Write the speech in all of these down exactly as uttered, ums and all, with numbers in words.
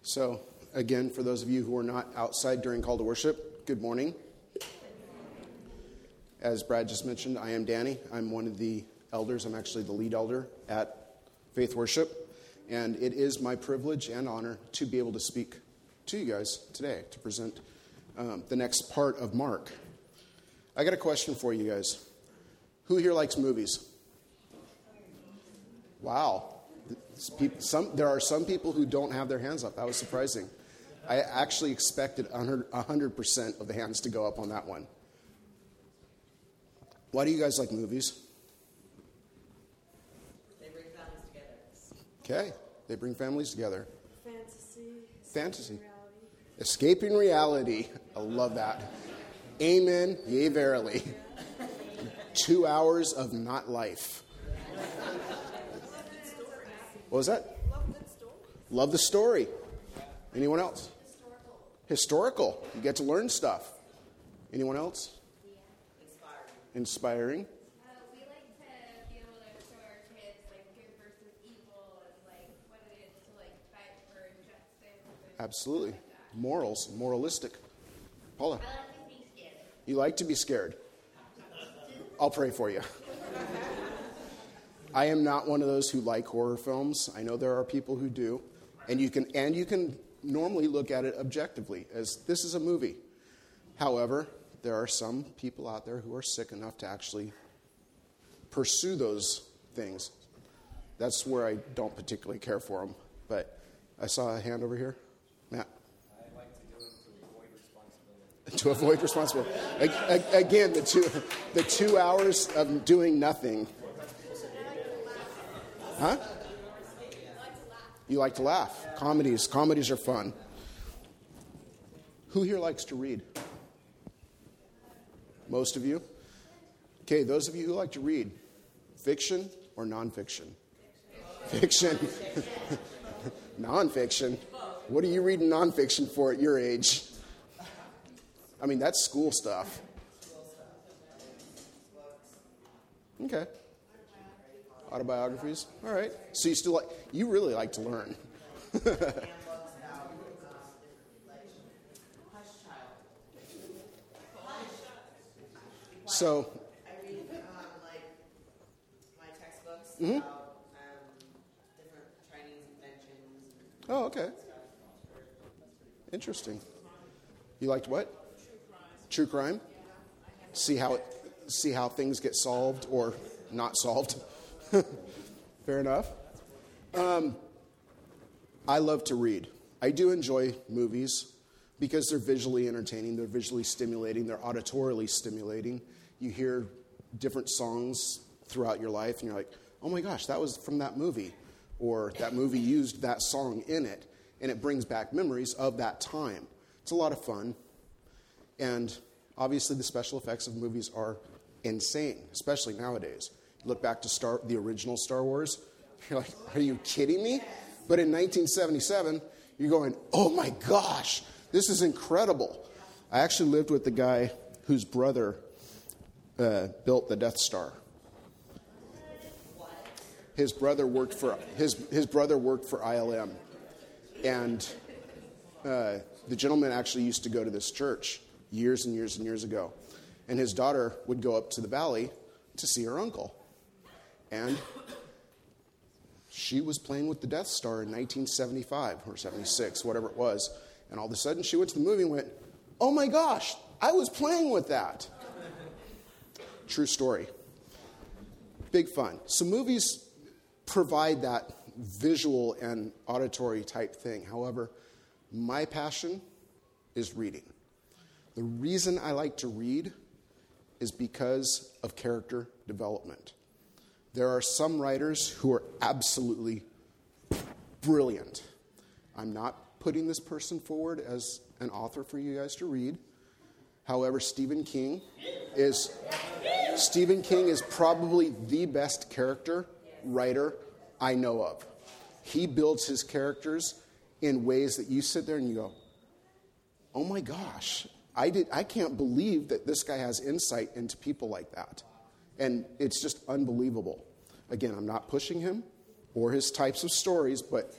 So, again, for those of you who are not outside during call to worship, good morning. As Brad just mentioned, I am Danny. I'm one of the elders. I'm actually the lead elder at Faith Worship. And it is my privilege and honor to be able to speak to you guys today, to present um, the next part of Mark. I got a question for you guys. Who here likes movies? Wow. Some, there are some people who don't have their hands up. That was surprising. I actually expected one hundred percent of the hands to go up on that one. Why do you guys like movies? They bring families together. Okay. They bring families together. Fantasy. Fantasy. Reality. Escaping reality. I love that. Amen. Yea, verily. Two hours of not life. What was that? Love good story. Love the story. Anyone else? Historical. Historical. You get to learn stuff. Anyone else? Inspiring. Inspiring. Uh, we like to be able to show our kids like good versus evil and like what it is to like fight for justice. And Absolutely. Like that. Morals. Moralistic. Paula. I like to be scared. You like to be scared. I'll pray for you. I am not one of those who like horror films. I know there are people who do. And you can and you can normally look at it objectively as this is a movie. However, there are some people out there who are sick enough to actually pursue those things. That's where I don't particularly care for them. But I saw a hand over here. Matt. I like to do it to avoid responsibility. To avoid responsibility. Again, the two, the two hours of doing nothing. Huh? You like to laugh. Comedies. Comedies are fun. Who here likes to read? Most of you? Okay, those of you who like to read, fiction or nonfiction? Fiction. Nonfiction. What are you reading nonfiction for at your age? I mean, that's school stuff. Okay. Autobiographies? All right. So you still like, you really like to learn. So, I read um, like my textbooks Mhm. about um, different Chinese inventions. oh, okay. Interesting. You liked what? True crime. See how it, see how things get solved or not solved. Fair enough. Um, I love to read. I do enjoy movies because they're visually entertaining, they're visually stimulating, they're auditorily stimulating. You hear different songs throughout your life, and you're like, oh my gosh, that was from that movie. Or that movie used that song in it, and it brings back memories of that time. It's a lot of fun. And obviously the special effects of movies are insane, especially nowadays. You look back to Star, the original Star Wars, you're like, are you kidding me? But in nineteen seventy-seven, you're going, oh my gosh, this is incredible. I actually lived with the guy whose brother uh, built the Death Star. His brother worked for his his brother worked for I L M, and uh, the gentleman actually used to go to this church years and years and years ago, and his daughter would go up to the valley to see her uncle, and she was playing with the Death Star in nineteen seventy-five or seventy-six, whatever it was, and all of a sudden she went to the movie and went, "Oh my gosh, I was playing with that." True story. Big fun. So movies provide that visual and auditory type thing. However, my passion is reading. The reason I like to read is because of character development. There are some writers who are absolutely brilliant. I'm not putting this person forward as an author for you guys to read. However, Stephen King is Stephen King is probably the best character writer I know of. He builds his characters in ways that you sit there and you go, "Oh my gosh, I did I can't believe that this guy has insight into people like that." And it's just unbelievable. Again, I'm not pushing him or his types of stories, but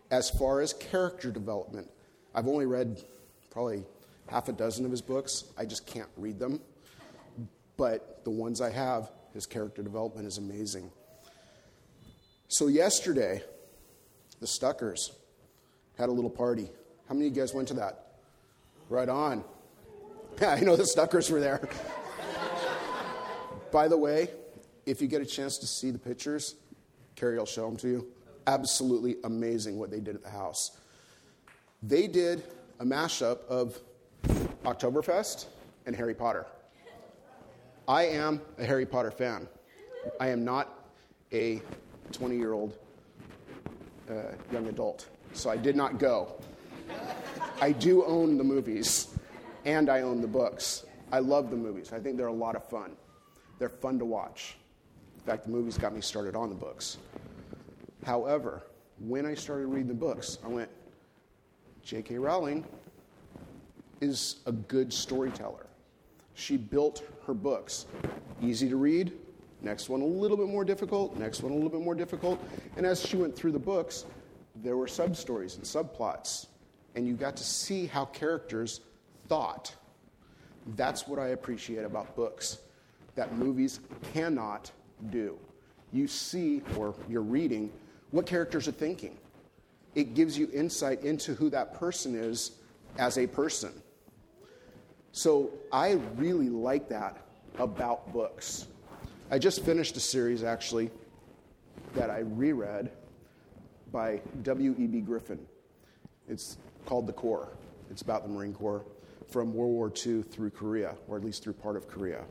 As far as character development, I've only read probably half a dozen of his books. I just can't read them. But the ones I have, his character development is amazing. So yesterday, the Stuckers had a little party. How many of you guys went to that? Right on. Yeah, I know the Stuckers were there. By the way, if you get a chance to see the pictures, Carrie will show them to you. Absolutely amazing what they did at the house. They did a mashup of Oktoberfest and Harry Potter. I am a Harry Potter fan. I am not a twenty-year-old uh, young adult, so I did not go. I do own the movies, and I own the books. I love the movies. I think they're a lot of fun. They're fun to watch. In fact, the movies got me started on the books. However, when I started reading the books, I went, J K. Rowling is a good storyteller. She built her books easy to read, next one a little bit more difficult, next one a little bit more difficult. And as she went through the books, there were sub-stories and subplots. And you got to see how characters thought. That's what I appreciate about books that movies cannot do. You see, or you're reading, what characters are thinking. It gives you insight into who that person is as a person. So I really like that about books. I just finished a series, actually, that I reread by W E B Griffin. It's called The Corps. It's about the Marine Corps from World War Two through Korea, or at least through part of Korea.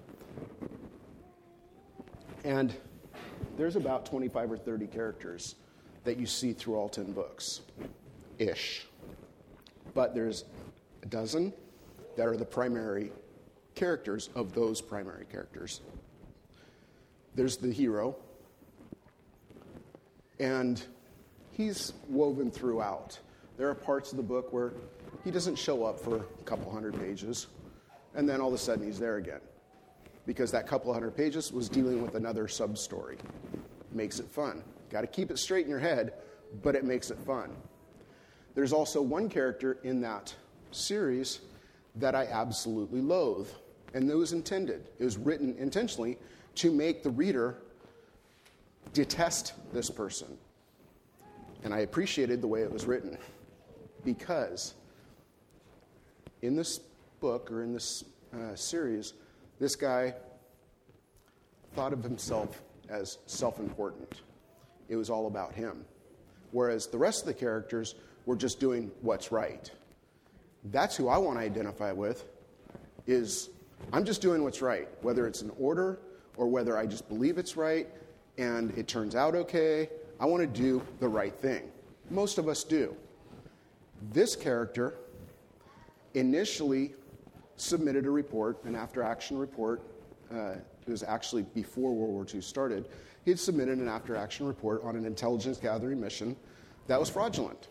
And there's about twenty-five or thirty characters that you see through all ten books, ish. But there's a dozen that are the primary characters of those primary characters. There's the hero, and he's woven throughout. There are parts of the book where he doesn't show up for a couple hundred pages, and then all of a sudden he's there again, because that couple hundred pages was dealing with another sub-story. Makes it fun. Got to keep it straight in your head, but it makes it fun. There's also one character in that series that I absolutely loathe, and it was intended. It was written intentionally to make the reader detest this person. And I appreciated the way it was written, because in this book, or in this uh, series, this guy thought of himself as self-important. It was all about him. Whereas the rest of the characters were just doing what's right. That's who I want to identify with, is I'm just doing what's right, whether it's an order or whether I just believe it's right and it turns out okay. I want to do the right thing. Most of us do. This character initially submitted a report, an after-action report. Uh, it was actually before World War Two started. He had submitted an after-action report on an intelligence gathering mission that was fraudulent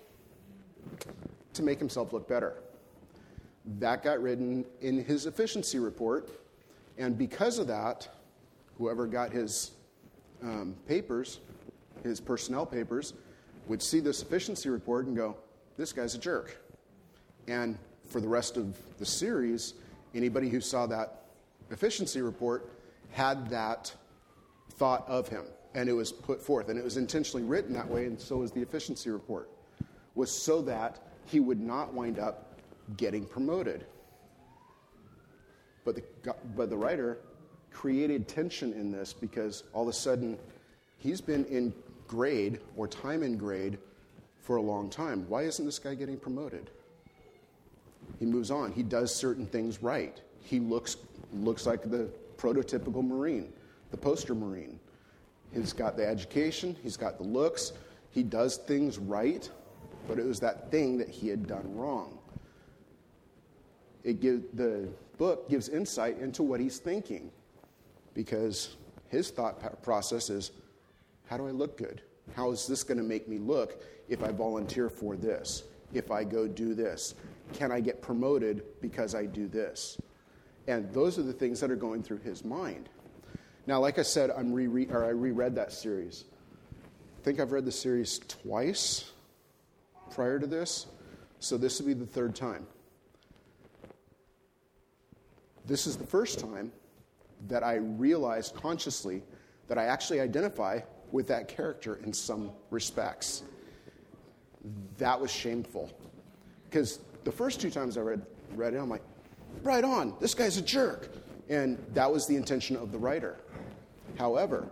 to make himself look better. That got written in his efficiency report, and because of that, whoever got his um, papers, his personnel papers, would see this efficiency report and go, this guy's a jerk. And for the rest of the series, anybody who saw that efficiency report had that thought of him, and it was put forth, and it was intentionally written that way, and so was the efficiency report, was so that he would not wind up getting promoted. But the, but the writer created tension in this, because all of a sudden he's been in grade or time in grade for a long time. Why isn't this guy getting promoted? He moves on. He does certain things right. He looks looks like the prototypical Marine, the poster Marine. He's got the education. He's got the looks. He does things right, but it was that thing that he had done wrong. It give, the book gives insight into what he's thinking, because his thought process is, how do I look good? How is this going to make me look if I volunteer for this? If I go do this? Can I get promoted because I do this? And those are the things that are going through his mind. Now, like I said, I'm re or I reread that series. I think I've read the series twice. prior to this, so this will be the third time. This is the first time that I realized consciously that I actually identify with that character in some respects. That was shameful. Because the first two times I read, read it, I'm like, right on, this guy's a jerk. And that was the intention of the writer. However,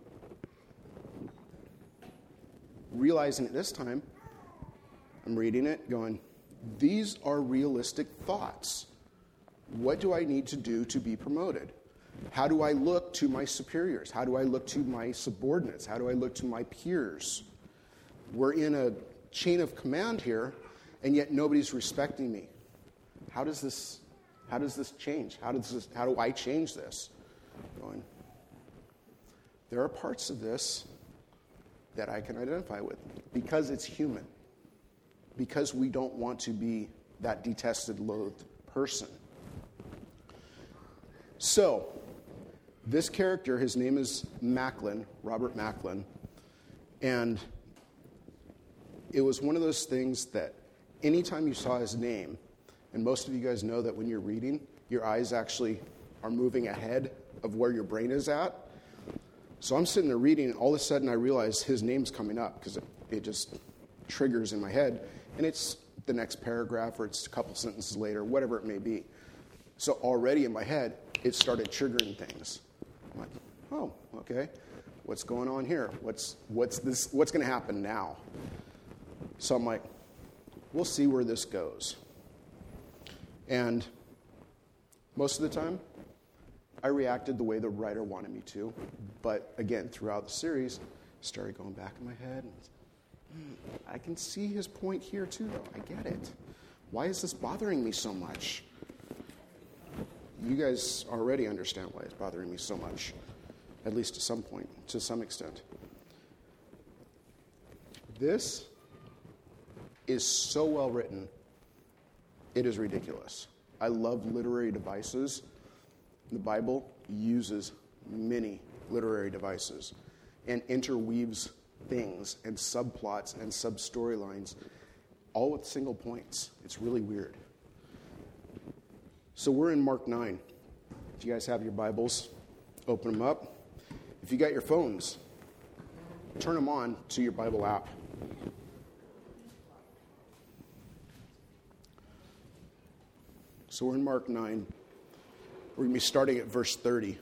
realizing it this time, I'm reading it going, these are realistic thoughts. What do I need to do to be promoted? How do I look to my superiors? How do I look to my subordinates? How do I look to my peers? We're in a chain of command here, and yet nobody's respecting me. How does this, how does this change? How does this, how do I change this? Going, there are parts of this that I can identify with because it's human. Because we don't want to be that detested, loathed person. So, this character, his name is Macklin, Robert Macklin, and it was one of those things that anytime you saw his name, and most of you guys know that when you're reading, your eyes actually are moving ahead of where your brain is at. So I'm sitting there reading, and all of a sudden I realize his name's coming up because it, it just triggers in my head, and it's the next paragraph or it's a couple sentences later, whatever it may be. So already in my head, it started triggering things. I'm like, oh, okay, what's going on here? What's what's this? What's going to happen now? So I'm like, we'll see where this goes. And most of the time, I reacted the way the writer wanted me to. But again, throughout the series, I started going back in my head. And hmm, I can see his point here too, though. I get it. Why is this bothering me so much? You guys already understand why it's bothering me so much, at least to some point, to some extent. This is so well written, it is ridiculous. I love literary devices. The Bible uses many literary devices and interweaves things and subplots and sub-storylines all with single points. It's really weird. So we're in Mark nine. If you guys have your Bibles, open them up. If you got your phones, turn them on to your Bible app. So we're in Mark nine. We're going to be starting at verse thirty.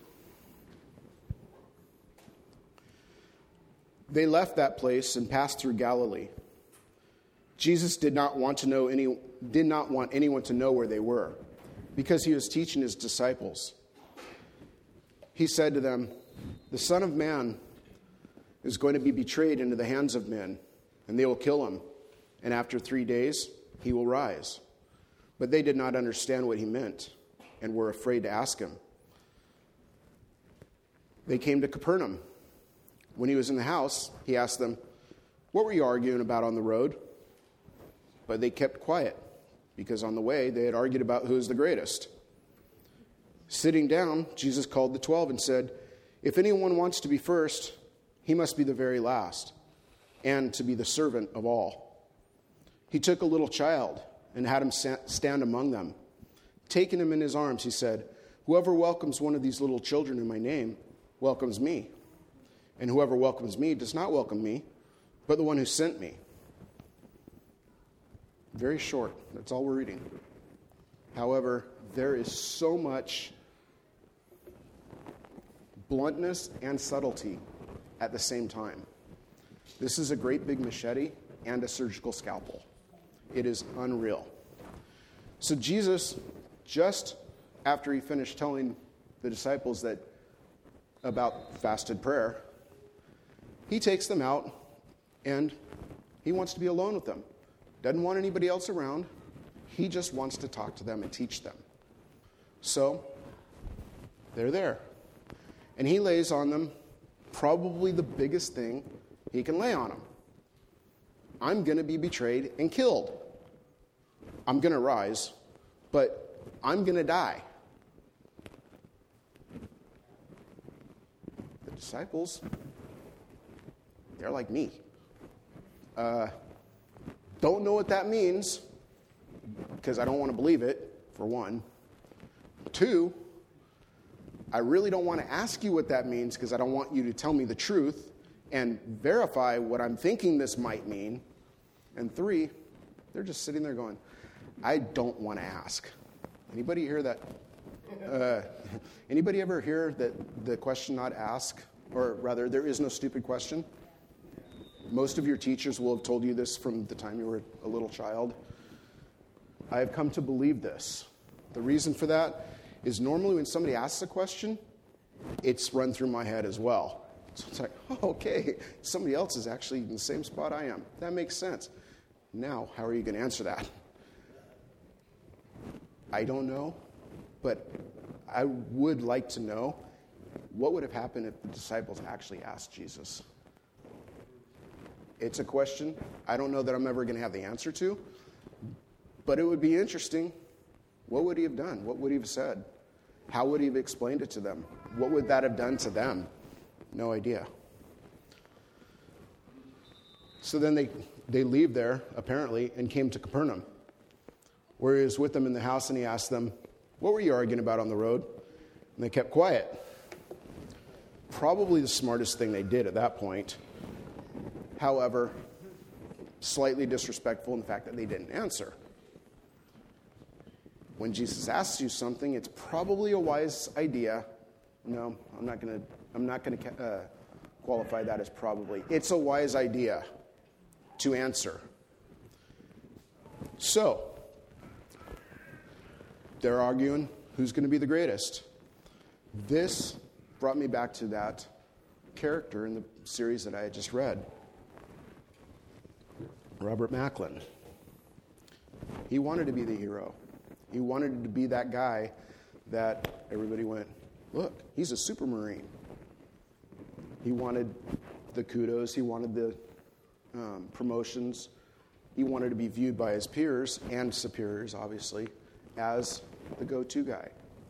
They left that place and passed through Galilee. Jesus did not want to know any did not want anyone to know where they were, because he was teaching his disciples. He said to them, "The Son of Man is going to be betrayed into the hands of men, and they will kill him, and after three days he will rise." But they did not understand what he meant and were afraid to ask him. They came to Capernaum. When he was in the house, he asked them, "What were you arguing about on the road?" But they kept quiet, because on the way they had argued about who is the greatest. Sitting down, Jesus called the twelve and said, "If anyone wants to be first, he must be the very last, and to be the servant of all." He took a little child and had him stand among them. Taking him in his arms, he said, "Whoever welcomes one of these little children in my name welcomes me. And whoever welcomes me does not welcome me, but the one who sent me." Very short. That's all we're reading. However, there is so much bluntness and subtlety at the same time. This is a great big machete and a surgical scalpel. It is unreal. So Jesus, just after he finished telling the disciples that about fasted prayer, he takes them out and he wants to be alone with them. Doesn't want anybody else around. He just wants to talk to them and teach them. So, they're there. And he lays on them probably the biggest thing he can lay on them. I'm going to be betrayed and killed. I'm going to rise, but I'm going to die. The disciples, they're like me. Uh, Don't know what that means, because I don't want to believe it, for one. Two, I really don't want to ask you what that means, because I don't want you to tell me the truth and verify what I'm thinking this might mean. And three, they're just sitting there going, I don't want to ask. Anybody hear that? Uh, anybody ever hear that the question not ask, or rather, there is no stupid question? Most of your teachers will have told you this from the time you were a little child. I have come to believe this. The reason for that is normally when somebody asks a question, it's run through my head as well. So it's like, oh, okay, somebody else is actually in the same spot I am. That makes sense. Now, how are you going to answer that? I don't know, but I would like to know what would have happened if the disciples actually asked Jesus. It's a question I don't know that I'm ever going to have the answer to, but it would be interesting. What would he have done? What would he have said? How would he have explained it to them? What would that have done to them? No idea. So then they, they leave there, apparently, and came to Capernaum, where he was with them in the house, and he asked them, what were you arguing about on the road? And they kept quiet. Probably the smartest thing they did at that point. However, slightly disrespectful in the fact that they didn't answer. When Jesus asks you something, it's probably a wise idea. No, I'm not going to. I'm not going to uh, qualify that as probably. It's a wise idea to answer. So, they're arguing who's going to be the greatest. This brought me back to that character in the series that I had just read. Robert Macklin. He wanted to be the hero. He wanted to be that guy that everybody went, look, he's a super Marine. He wanted the kudos. He wanted the um, promotions. He wanted to be viewed by his peers and superiors, obviously, as the go-to guy.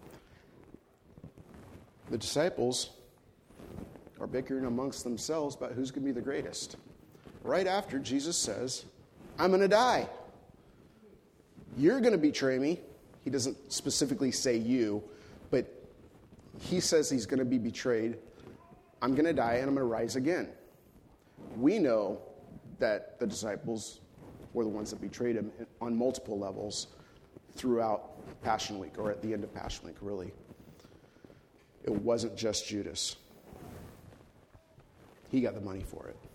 The disciples are bickering amongst themselves about who's going to be the greatest. Right after Jesus says, I'm going to die. You're going to betray me. He doesn't specifically say you, but he says he's going to be betrayed. I'm going to die and I'm going to rise again. We know that the disciples were the ones that betrayed him on multiple levels throughout Passion Week, or at the end of Passion Week, really. It wasn't just Judas. He got the money for it.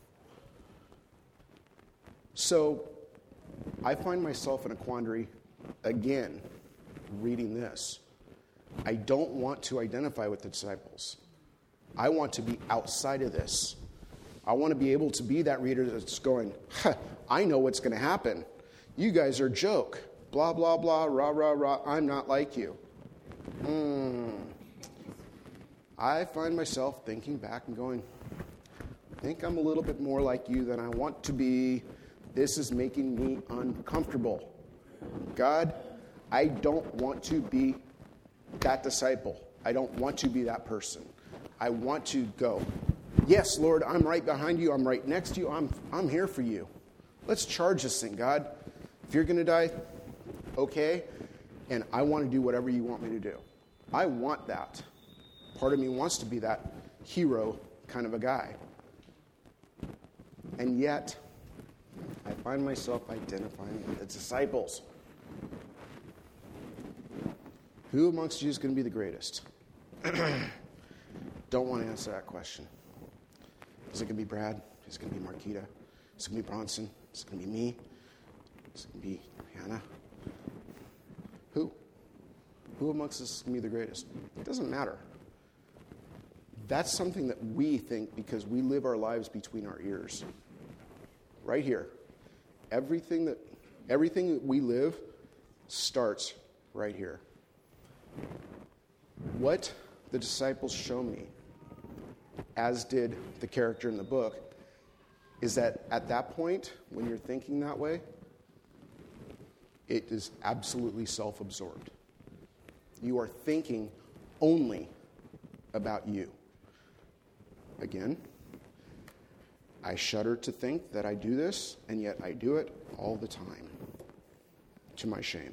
So I find myself in a quandary again reading this. I don't want to identify with the disciples. I want to be outside of this. I want to be able to be that reader that's going, huh, I know what's going to happen. You guys are a joke. Blah, blah, blah, rah, rah, rah. I'm not like you. Mm. I find myself thinking back and going, I think I'm a little bit more like you than I want to be. This is making me uncomfortable. God, I don't want to be that disciple. I don't want to be that person. I want to go, yes, Lord, I'm right behind you. I'm right next to you. I'm, I'm here for you. Let's charge this thing, God. If you're going to die, okay. And I want to do whatever you want me to do. I want that. Part of me wants to be that hero kind of a guy. And yet, I find myself identifying with the disciples. Who amongst you is going to be the greatest? Don't want to answer that question. Is it going to be Brad? Is it going to be Marquita? Is it going to be Bronson? Is it going to be me? Is it going to be Hannah? Who? Who amongst us is going to be the greatest? It doesn't matter. That's something that we think because we live our lives between our ears. Right here. Everything that everything that we live starts right here. What the disciples show me, as did the character in the book, is that at that point, when you're thinking that way, it is absolutely self-absorbed. You are thinking only about you. Again, I I shudder to think that I do this, and yet I do it all the time, to my shame.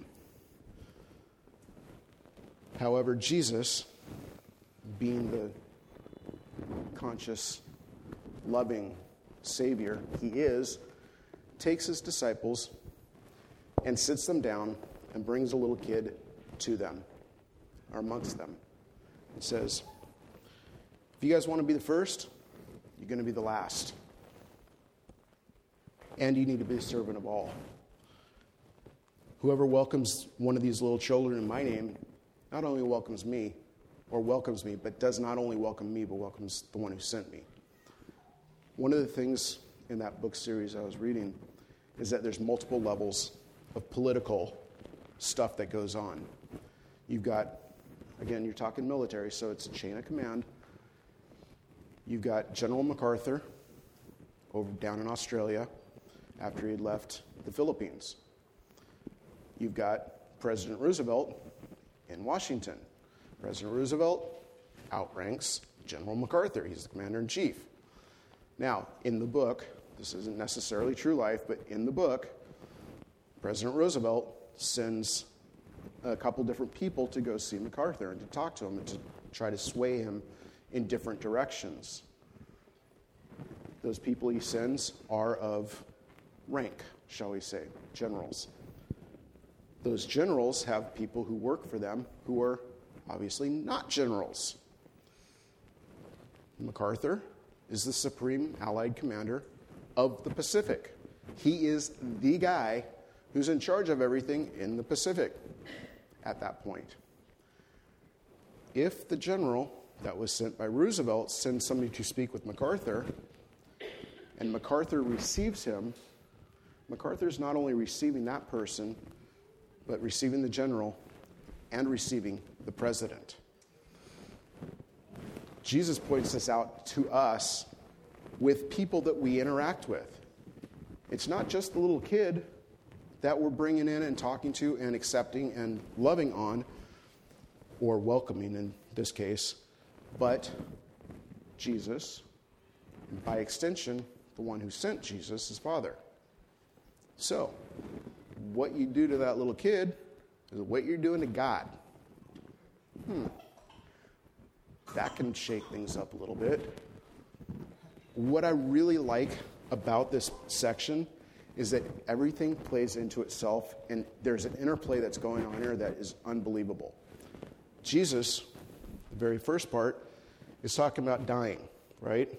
However, Jesus, being the conscious, loving Savior he is, takes his disciples and sits them down and brings a little kid to them, or amongst them, and says, if you guys want to be the first, you're going to be the last. And you need to be a servant of all. Whoever welcomes one of these little children in my name not only welcomes me, or welcomes me, but does not only welcome me, but welcomes the one who sent me. One of the things in that book series I was reading is that there's multiple levels of political stuff that goes on. You've got, again, you're talking military, so it's a chain of command. You've got General MacArthur over down in Australia after he had left the Philippines. You've got President Roosevelt in Washington. President Roosevelt outranks General MacArthur. He's the commander-in-chief. Now, in the book, this isn't necessarily true life, but in the book, President Roosevelt sends a couple different people to go see MacArthur and to talk to him and to try to sway him in different directions. Those people he sends are of rank, shall we say, generals. Those generals have people who work for them who are obviously not generals. MacArthur is the supreme Allied commander of the Pacific. He is the guy who's in charge of everything in the Pacific at that point. If the general that was sent by Roosevelt sends somebody to speak with MacArthur, and MacArthur receives him, MacArthur's not only receiving that person, but receiving the general and receiving the president. Jesus points this out to us with people that we interact with. It's not just the little kid that we're bringing in and talking to and accepting and loving on, or welcoming in this case, but Jesus, and by extension, the one who sent Jesus, his Father. So, what you do to that little kid is what you're doing to God. Hmm. That can shake things up a little bit. What I really like about this section is that everything plays into itself, and there's an interplay that's going on here that is unbelievable. Jesus, the very first part, is talking about dying, right?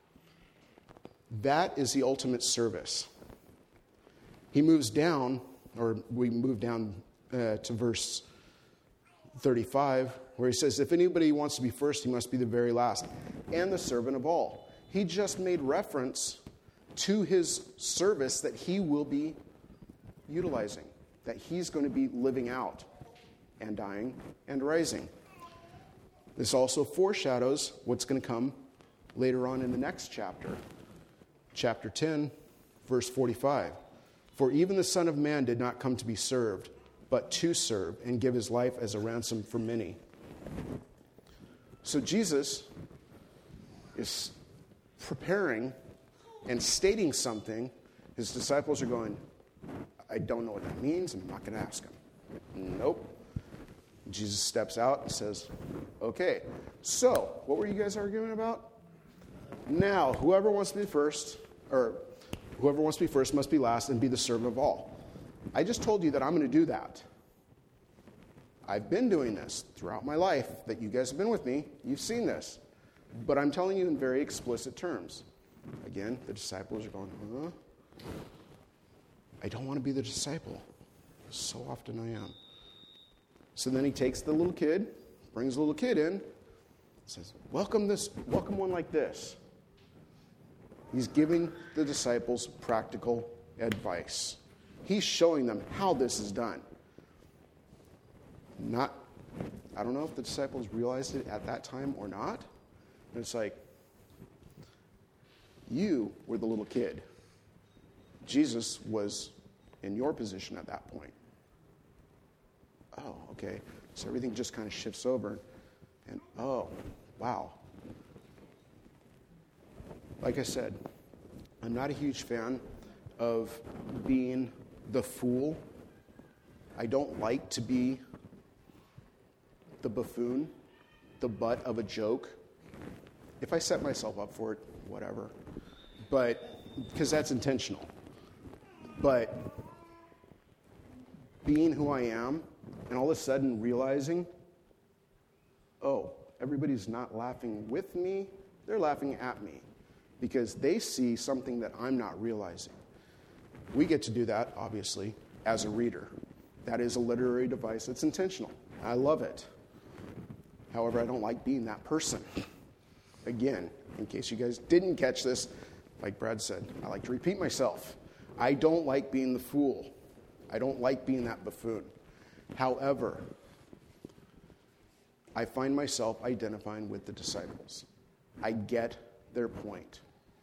That is the ultimate service. He moves down, or we move down uh, to verse thirty-five, where he says, if anybody wants to be first, he must be the very last, and the servant of all. He just made reference to his service that he will be utilizing, that he's going to be living out and dying and rising. This also foreshadows what's going to come later on in the next chapter. Chapter ten, verse forty-five. For even the Son of Man did not come to be served, but to serve and give his life as a ransom for many. So Jesus is preparing and stating something. His disciples are going, I don't know what that means, and I'm not going to ask him. Nope. Jesus steps out and says, okay, so what were you guys arguing about? Now, whoever wants to be first, or whoever wants to be first must be last and be the servant of all. I just told you that I'm going to do that. I've been doing this throughout my life, that you guys have been with me. You've seen this. But I'm telling you in very explicit terms. Again, the disciples are going, huh? I don't want to be the disciple. So often I am. So then he takes the little kid, brings the little kid in, says, welcome this, welcome one like this. He's giving the disciples practical advice. He's showing them how this is done. Not, I don't know if the disciples realized it at that time or not. And it's like, you were the little kid. Jesus was in your position at that point. Oh, okay. So everything just kind of shifts over. And, oh, wow. Like I said, I'm not a huge fan of being the fool. I don't like to be the buffoon, the butt of a joke. If I set myself up for it, whatever. But, because that's intentional. But being who I am, and all of a sudden realizing, oh, everybody's not laughing with me, they're laughing at me. Because they see something that I'm not realizing. We get to do that, obviously, as a reader. That is a literary device. It's intentional. I love it. However, I don't like being that person. Again, in case you guys didn't catch this, like Brad said, I like to repeat myself. I don't like being the fool. I don't like being that buffoon. However, I find myself identifying with the disciples. I get their point.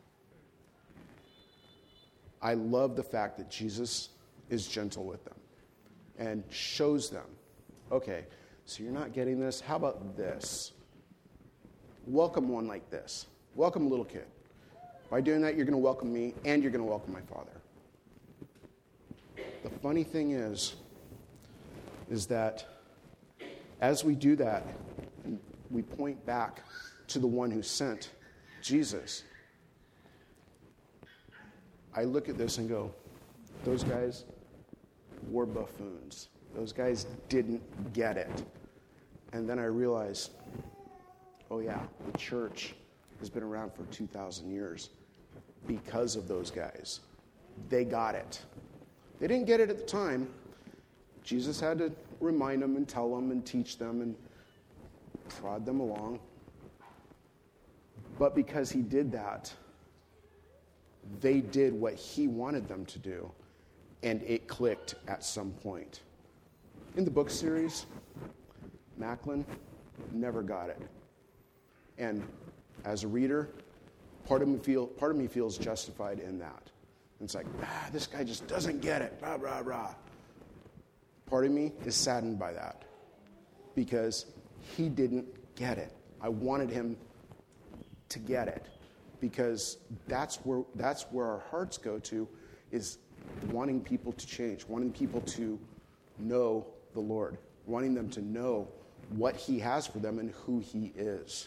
I love the fact that Jesus is gentle with them and shows them, okay, so you're not getting this? How about this? Welcome one like this. Welcome a little kid. By doing that, you're going to welcome me and you're going to welcome my Father. The funny thing is, is that as we do that, we point back to the one who sent Jesus. I look at this and go, those guys were buffoons. Those guys didn't get it. And then I realized, oh yeah, the church has been around for two thousand years because of those guys. They got it. They didn't get it at the time. Jesus had to remind them and tell them and teach them and prod them along. But because he did that, they did what he wanted them to do, and it clicked at some point. In the book series, Macklin never got it. And as a reader, part of me feel part of me feels justified in that. And it's like, ah, this guy just doesn't get it, blah, blah, blah. Part of me is saddened by that because he didn't get it. I wanted him to get it because that's where that's where our hearts go to, is wanting people to change, wanting people to know the Lord, wanting them to know what he has for them and who he is.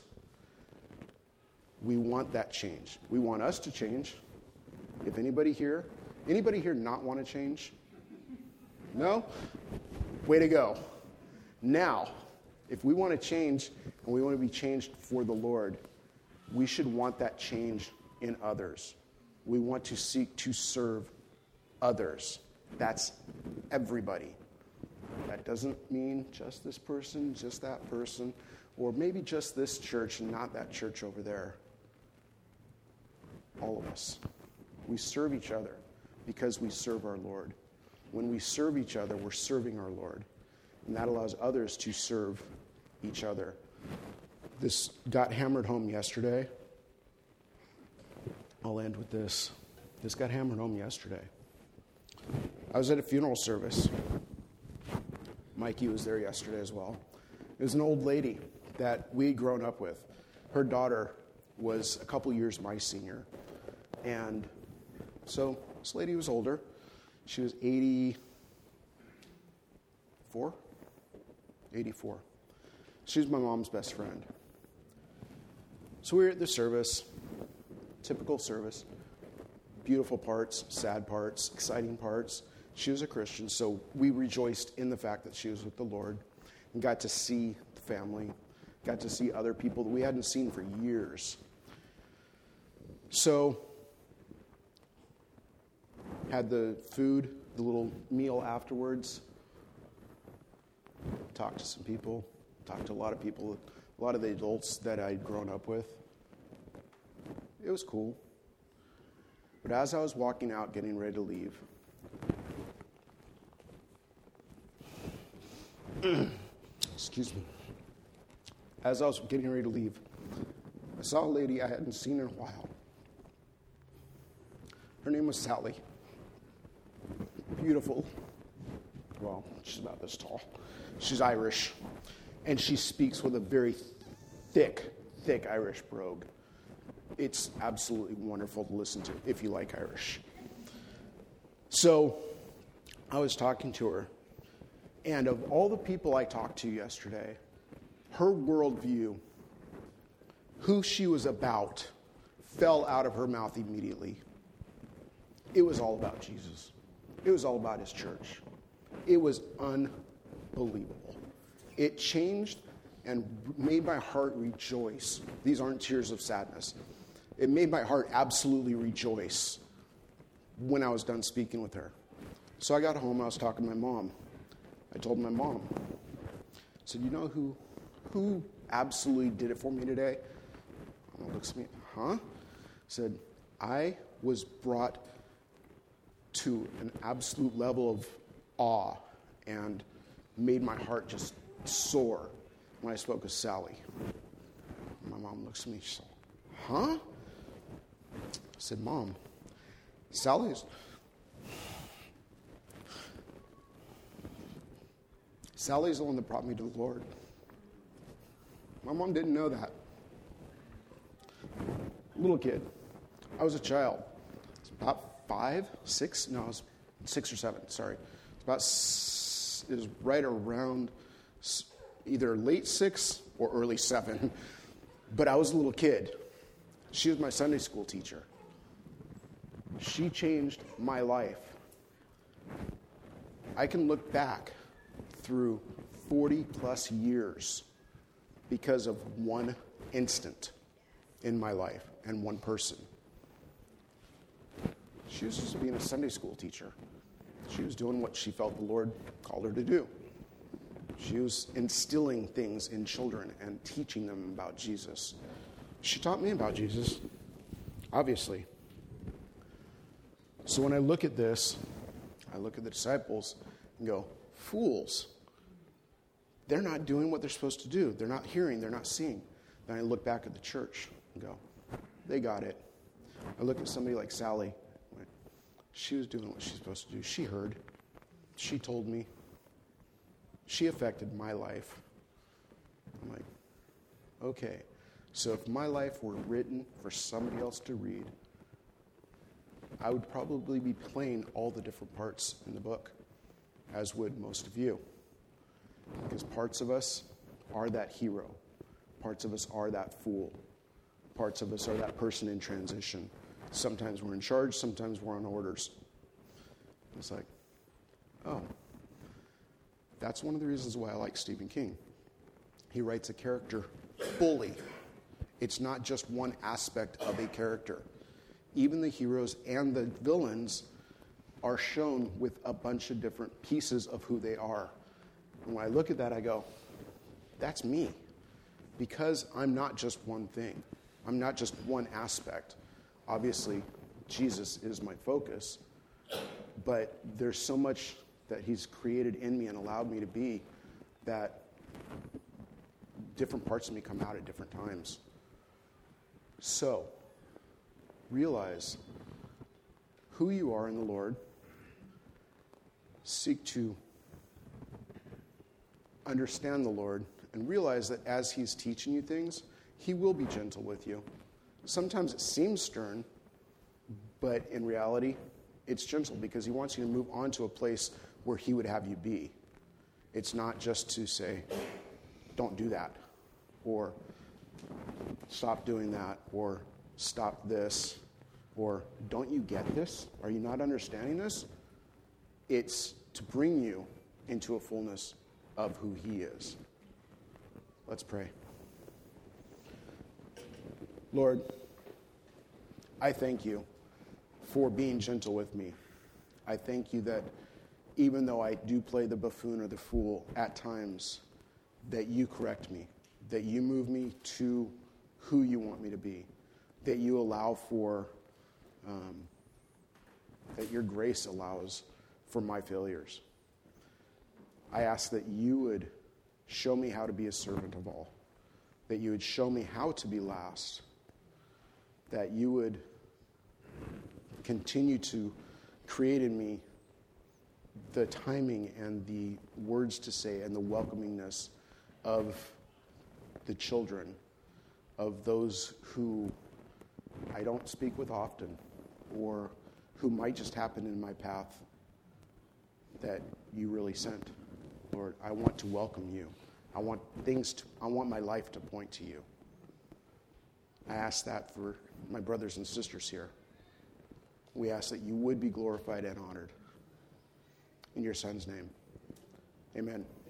We want that change. We want us to change. If anybody here, anybody here not want to change? No? Way to go. Now, if we want to change and we want to be changed for the Lord, we should want that change in others. We want to seek to serve others. That's everybody. That doesn't mean just this person, just that person, or maybe just this church and not that church over there. All of us. We serve each other because we serve our Lord. When we serve each other, we're serving our Lord. And that allows others to serve each other. This got hammered home yesterday. I'll end with this. This got hammered home yesterday. I was at a funeral service. Mikey was there yesterday as well. It was an old lady that we had grown up with. Her daughter was a couple years my senior. And so this lady was older. She was eighty-four? eighty-four. She was my mom's best friend. So we were at the service, typical service. Beautiful parts, sad parts, exciting parts. She was a Christian, so we rejoiced in the fact that she was with the Lord and got to see the family, got to see other people that we hadn't seen for years. So, had the food, the little meal afterwards, talked to some people, talked to a lot of people, a lot of the adults that I'd grown up with. It was cool. But as I was walking out, getting ready to leave, excuse me, as I was getting ready to leave, I saw a lady I hadn't seen in a while. Her name was Sally. Beautiful. Well, she's about this tall. She's Irish. And she speaks with a very thick, thick Irish brogue. it's absolutely wonderful to listen to if you like Irish. So I was talking to her, and of all the people I talked to yesterday, her worldview, who she was about, fell out of her mouth immediately. It was all about Jesus. It was all about his church. It was unbelievable. It changed and made my heart rejoice. These aren't tears of sadness. It made my heart absolutely rejoice when I was done speaking with her. So I got home, I was talking to my mom. I told my mom, I said, you know who, who absolutely did it for me today? Mom looks at me, huh? I said, I was brought to an absolute level of awe and made my heart just soar when I spoke with Sally. My mom looks at me, she said, huh? I said, Mom, Sally's Sally's the one that brought me to the Lord. My mom didn't know that. Little kid. I was a child. I was about five, six. No, I was six or seven. Sorry. It was about. It was right around either late six or early seven. But I was a little kid. She was my Sunday school teacher. She changed my life. I can look back through forty plus years because of one instant in my life and one person. She was just being a Sunday school teacher. She was doing what she felt the Lord called her to do. She was instilling things in children and teaching them about Jesus. She taught me about Jesus, obviously. So when I look at this, I look at the disciples and go, fools. They're not doing what they're supposed to do. They're not hearing. They're not seeing. Then I look back at the church and go, they got it. I look at somebody like Sally. She was doing what she's supposed to do. She heard. She told me. She affected my life. I'm like, okay. So if my life were written for somebody else to read, I would probably be playing all the different parts in the book, as would most of you. Because parts of us are that hero. Parts of us are that fool. Parts of us are that person in transition. Sometimes we're in charge, sometimes we're on orders. It's like, oh, that's one of the reasons why I like Stephen King. He writes a character fully. It's not just one aspect of a character. Even the heroes and the villains are shown with a bunch of different pieces of who they are. And when I look at that, I go, that's me. Because I'm not just one thing. I'm not just one aspect. Obviously, Jesus is my focus. But there's so much that he's created in me and allowed me to be that different parts of me come out at different times. So, realize who you are in the Lord. Seek to understand the Lord and realize that as he's teaching you things, he will be gentle with you. Sometimes it seems stern, but in reality, it's gentle because he wants you to move on to a place where he would have you be. It's not just to say, don't do that, or stop doing that, or stop this, or don't you get this? Are you not understanding this? It's to bring you into a fullness of who he is. Let's pray. Lord, I thank you for being gentle with me. I thank you that even though I do play the buffoon or the fool at times, that you correct me, that you move me to who you want me to be, that you allow for, um, that your grace allows for my failures. I ask that you would show me how to be a servant of all, that you would show me how to be last, that you would continue to create in me the timing and the words to say and the welcomingness of the children, of those who I don't speak with often, or who might just happen in my path that you really sent. Lord, I want to welcome you. I want things to, I want my life to point to you. I ask that for my brothers and sisters here. We ask that you would be glorified and honored. In your Son's name, amen.